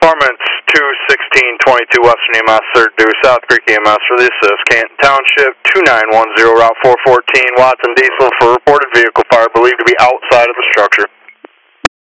Performance 21622 Western EMS, 3rd due, South Creek EMS for the assist. Canton Township 2910, Route 414, Watson Diesel for reported vehicle fire believed to be outside of the structure.